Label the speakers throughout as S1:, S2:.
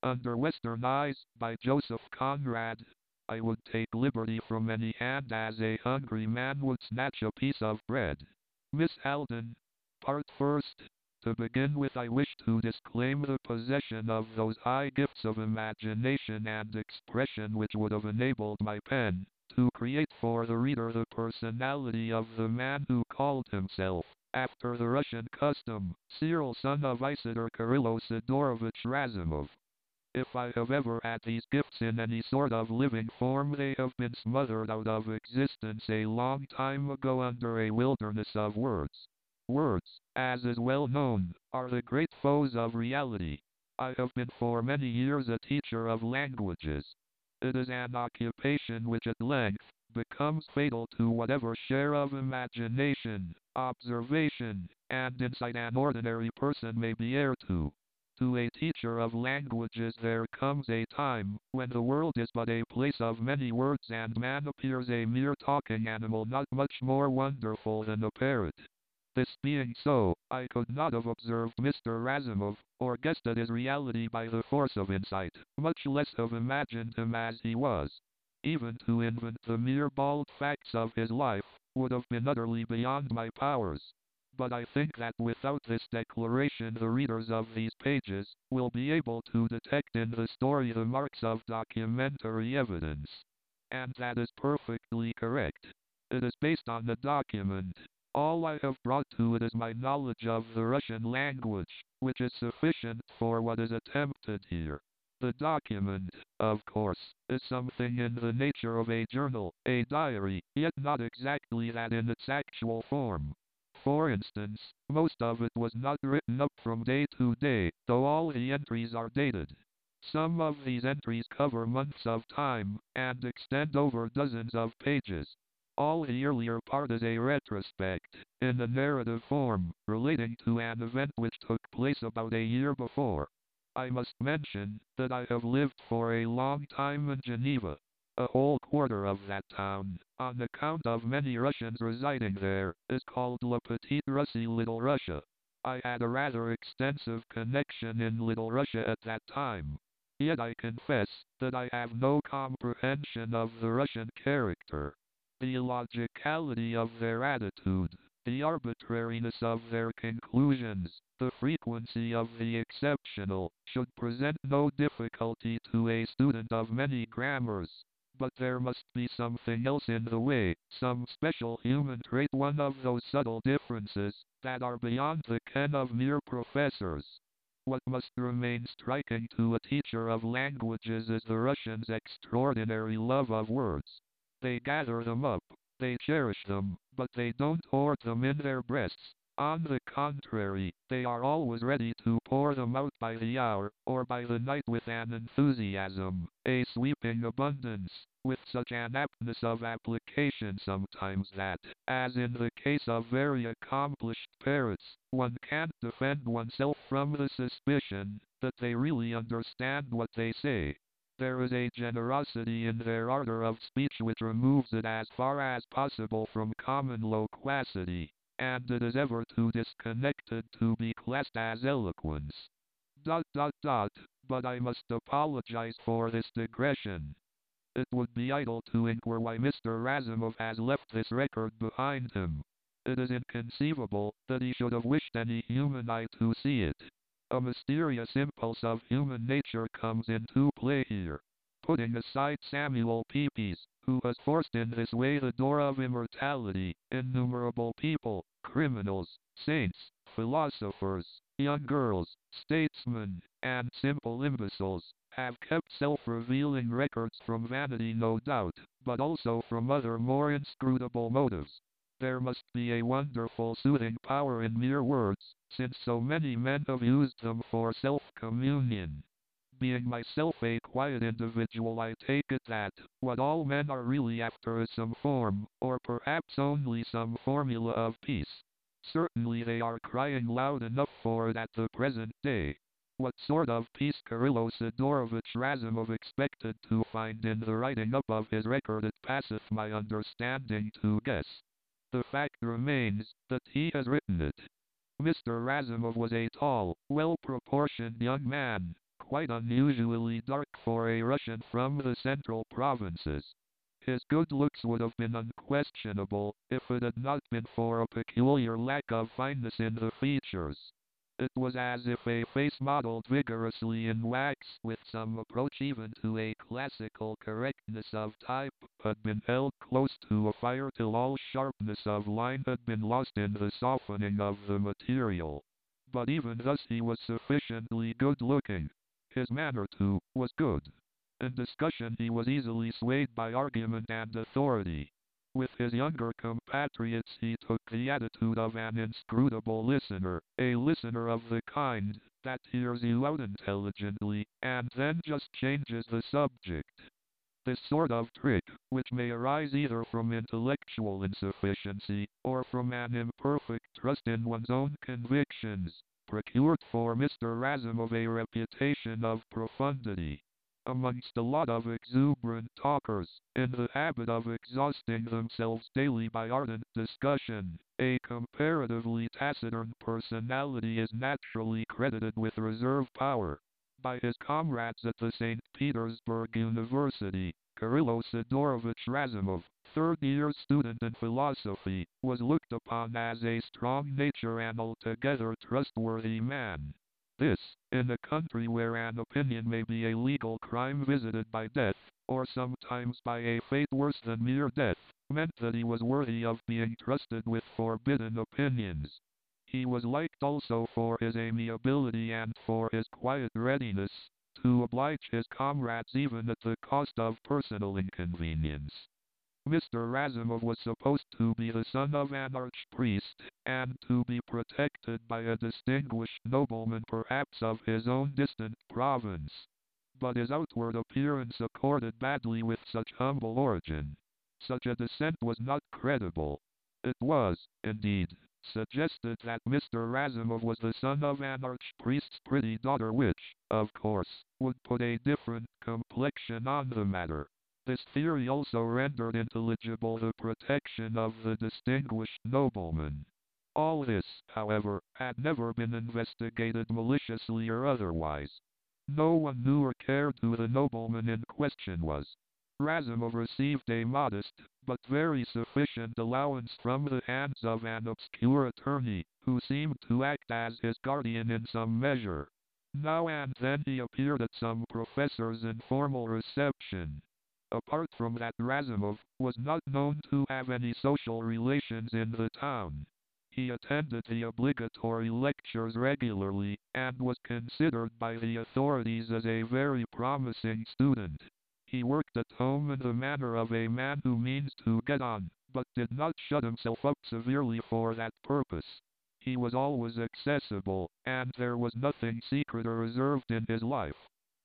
S1: Under Western Eyes, by Joseph Conrad. I would take liberty from any hand as a hungry man would snatch a piece of bread. Miss Alden. Part First. To begin with, I wish to disclaim the possession of those high gifts of imagination and expression which would have enabled my pen to create for the reader the personality of the man who called himself, after the Russian custom, Cyril, son of Isidor Kirillo Sidorovich Razumov. If I have ever had these gifts in any sort of living form, they have been smothered out of existence a long time ago under a wilderness of words. Words, as is well known, are the great foes of reality. I have been for many years a teacher of languages. It is an occupation which at length becomes fatal to whatever share of imagination, observation, and insight an ordinary person may be heir to. To a teacher of languages there comes a time when the world is but a place of many words and man appears a mere talking animal not much more wonderful than a parrot. This being so, I could not have observed Mr. Razumov, or guessed at his reality by the force of insight, much less have imagined him as he was. Even to invent the mere bald facts of his life would have been utterly beyond my powers. But I think that without this declaration the readers of these pages will be able to detect in the story the marks of documentary evidence. And that is perfectly correct. It is based on a document. All I have brought to it is my knowledge of the Russian language, which is sufficient for what is attempted here. The document, of course, is something in the nature of a journal, a diary, yet not exactly that in its actual form. For instance, most of it was not written up from day to day, though all the entries are dated. Some of these entries cover months of time, and extend over dozens of pages. All the earlier part is a retrospect, in a narrative form, relating to an event which took place about a year before. I must mention that I have lived for a long time in Geneva, a whole quarter of that town, on account of many Russians residing there, is called La Petite Russie, Little Russia. I had a rather extensive connection in Little Russia at that time. Yet I confess that I have no comprehension of the Russian character. The illogicality of their attitude, the arbitrariness of their conclusions, the frequency of the exceptional, should present no difficulty to a student of many grammars. But there must be something else in the way, some special human trait, one of those subtle differences that are beyond the ken of mere professors. What must remain striking to a teacher of languages is the Russians' extraordinary love of words. They gather them up, they cherish them, but they don't hoard them in their breasts. On the contrary, they are always ready to pour them out by the hour, or by the night with an enthusiasm, a sweeping abundance, with such an aptness of application sometimes that, as in the case of very accomplished parrots, one can't defend oneself from the suspicion that they really understand what they say. There is a generosity in their ardor of speech which removes it as far as possible from common loquacity, and it is ever too disconnected to be classed as eloquence. But I must apologize for this digression. It would be idle to inquire why Mr. Razumov has left this record behind him. It is inconceivable that he should have wished any human eye to see it. A mysterious impulse of human nature comes into play here. Putting aside Samuel Pepys, who has forced in this way the door of immortality, innumerable people, criminals, saints, philosophers, young girls, statesmen, and simple imbeciles, have kept self-revealing records from vanity no doubt, but also from other more inscrutable motives. There must be a wonderful soothing power in mere words, since so many men have used them for self-communion. Being myself a quiet individual, I take it that what all men are really after is some form, or perhaps only some formula of peace. Certainly they are crying loud enough for it at the present day. What sort of peace Kirillo Sidorovich Razumov expected to find in the writing up of his record it passeth my understanding to guess. The fact remains that he has written it. Mr. Razumov was a tall, well-proportioned young man, quite unusually dark for a Russian from the central provinces. His good looks would have been unquestionable if it had not been for a peculiar lack of fineness in the features. It was as if a face modeled vigorously in wax with some approach even to a classical correctness of type had been held close to a fire till all sharpness of line had been lost in the softening of the material. But even thus he was sufficiently good looking. His manner, too, was good. In discussion he was easily swayed by argument and authority. With his younger compatriots he took the attitude of an inscrutable listener, a listener of the kind that hears you out intelligently, and then just changes the subject. This sort of trick, which may arise either from intellectual insufficiency, or from an imperfect trust in one's own convictions, procured for Mr. Razumov a reputation of profundity. Amongst a lot of exuberant talkers, in the habit of exhausting themselves daily by ardent discussion, a comparatively taciturn personality is naturally credited with reserve power. By his comrades at the St. Petersburg University, Kirilo Sidorovich Razumov, third-year student in philosophy, was looked upon as a strong-nature and altogether trustworthy man. This, in a country where an opinion may be a legal crime visited by death, or sometimes by a fate worse than mere death, meant that he was worthy of being trusted with forbidden opinions. He was liked also for his amiability and for his quiet readiness to oblige his comrades even at the cost of personal inconvenience. Mr. Razumov was supposed to be the son of an archpriest, and to be protected by a distinguished nobleman perhaps of his own distant province. But his outward appearance accorded badly with such humble origin. Such a descent was not credible. It was, indeed, suggested that Mr. Razumov was the son of an archpriest's pretty daughter which, of course, would put a different complexion on the matter. This theory also rendered intelligible the protection of the distinguished nobleman. All this, however, had never been investigated maliciously or otherwise. No one knew or cared who the nobleman in question was. Razumov received a modest, but very sufficient allowance from the hands of an obscure attorney, who seemed to act as his guardian in some measure. Now and then he appeared at some professor's informal reception. Apart from that, Razumov was not known to have any social relations in the town. He attended the obligatory lectures regularly, and was considered by the authorities as a very promising student. He worked at home in the manner of a man who means to get on, but did not shut himself up severely for that purpose. He was always accessible, and there was nothing secret or reserved in his life.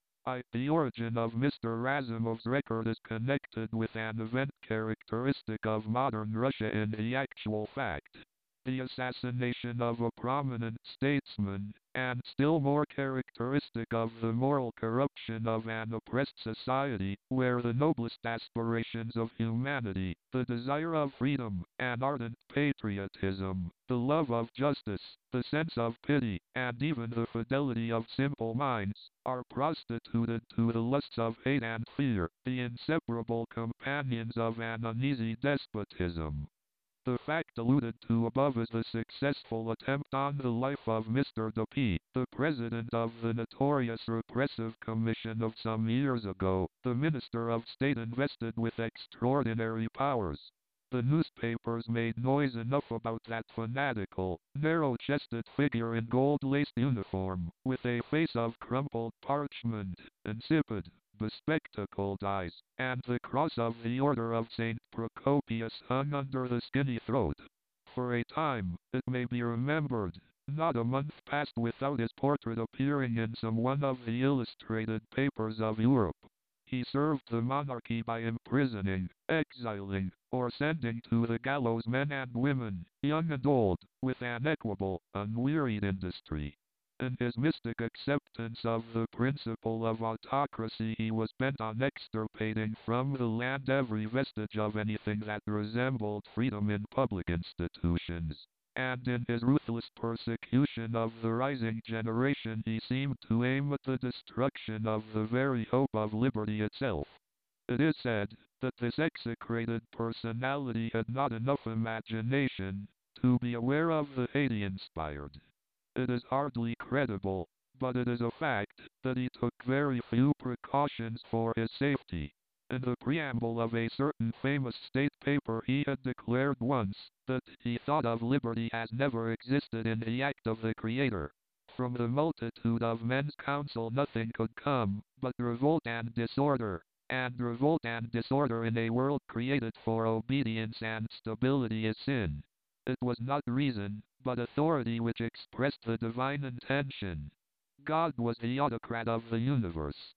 S1: The origin of Mr. Razumov's record is connected with an event characteristic of modern Russia in the actual fact. The assassination of a prominent statesman, and still more characteristic of the moral corruption of an oppressed society, where the noblest aspirations of humanity, the desire of freedom, and ardent patriotism, the love of justice, the sense of pity, and even the fidelity of simple minds, are prostituted to the lusts of hate and fear, the inseparable companions of an uneasy despotism. The fact alluded to above is the successful attempt on the life of Mr. Dupuy, the president of the notorious Repressive Commission of some years ago, the Minister of State invested with extraordinary powers. The newspapers made noise enough about that fanatical, narrow-chested figure in gold-laced uniform, with a face of crumpled parchment, insipid, bespectacled eyes, and the cross of the Order of St. Procopius hung under the skinny throat. For a time, it may be remembered, not a month passed without his portrait appearing in some one of the illustrated papers of Europe. He served the monarchy by imprisoning, exiling, or sending to the gallows men and women, young and old, with an equable, unwearied industry. In his mystic acceptance of the principle of autocracy, he was bent on extirpating from the land every vestige of anything that resembled freedom in public institutions. and in his ruthless persecution of the rising generation he seemed to aim at the destruction of the very hope of liberty itself. It is said that this execrated personality had not enough imagination to be aware of the hate he inspired. It is hardly credible, but it is a fact, that he took very few precautions for his safety. In the preamble of a certain famous state paper he had declared once that he thought of liberty as never existed in the act of the Creator. From the multitude of men's counsel nothing could come but revolt and disorder, and revolt and disorder in a world created for obedience and stability is sin. It was not reason, but authority which expressed the divine intention. God was the autocrat of the universe.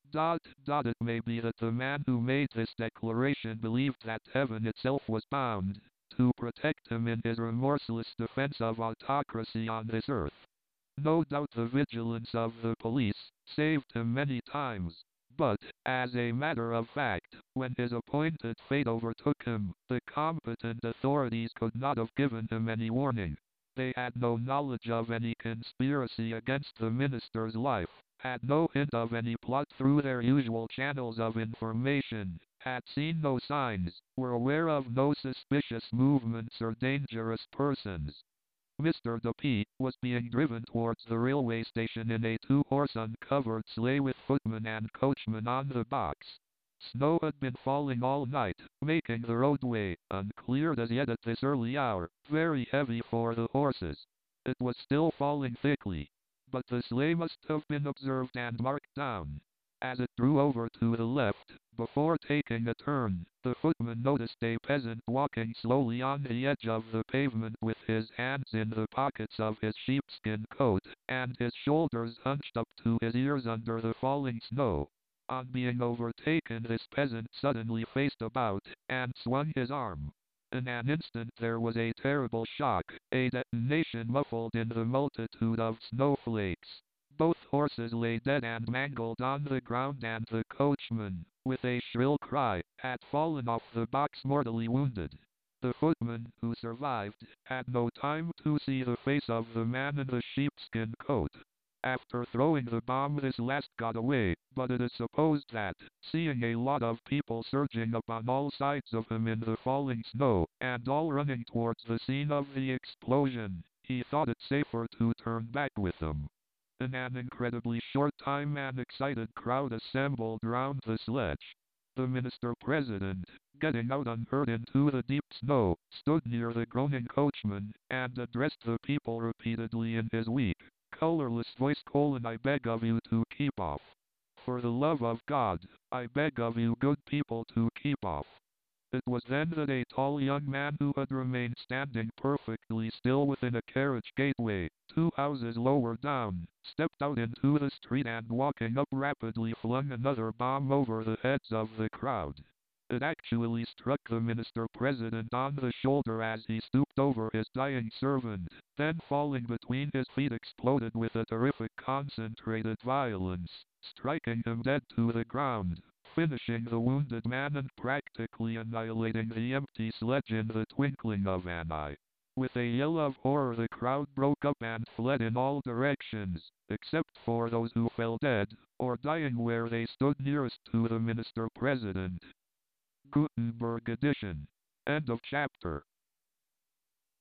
S1: It may be that the man who made this declaration believed that heaven itself was bound to protect him in his remorseless defense of autocracy on this earth. No doubt the vigilance of the police saved him many times, but, as a matter of fact, when his appointed fate overtook him, the competent authorities could not have given him any warning. They had no knowledge of any conspiracy against the minister's life, had no hint of any plot through their usual channels of information, had seen no signs, were aware of no suspicious movements or dangerous persons. Mr. Dupuy was being driven towards the railway station in a two-horse uncovered sleigh with footman and coachman on the box. Snow had been falling all night, making the roadway, uncleared as yet at this early hour, very heavy for the horses. It was still falling thickly, but the sleigh must have been observed and marked down. As it drew over to the left, before taking a turn, the footman noticed a peasant walking slowly on the edge of the pavement with his hands in the pockets of his sheepskin coat, and his shoulders hunched up to his ears under the falling snow. On being overtaken, this peasant suddenly faced about, and swung his arm. In an instant there was a terrible shock, a detonation muffled in the multitude of snowflakes. Both horses lay dead and mangled on the ground, and the coachman, with a shrill cry, had fallen off the box mortally wounded. The footman, who survived, had no time to see the face of the man in the sheepskin coat. After throwing the bomb this last got away, but it is supposed that, seeing a lot of people surging up on all sides of him in the falling snow, and all running towards the scene of the explosion, he thought it safer to turn back with them. In an incredibly short time an excited crowd assembled round the sledge. The minister-president, getting out unhurt into the deep snow, stood near the groaning coachman, and addressed the people repeatedly in his weak, colorless voice: I beg of you to keep off. For the love of God, I beg of you good people to keep off. It was then that a tall young man who had remained standing perfectly still within a carriage gateway, 2 houses lower down, stepped out into the street and walking up rapidly flung another bomb over the heads of the crowd. It actually struck the minister-president on the shoulder as he stooped over his dying servant, then falling between his feet exploded with a terrific concentrated violence, striking him dead to the ground, finishing the wounded man and practically annihilating the empty sledge in the twinkling of an eye. With a yell of horror the crowd broke up and fled in all directions, except for those who fell dead, or dying where they stood nearest to the minister-president. Gutenberg edition. End of chapter.